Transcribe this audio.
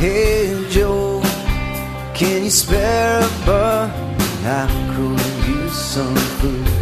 Hey Joe, can you spare a buck? I could use some food.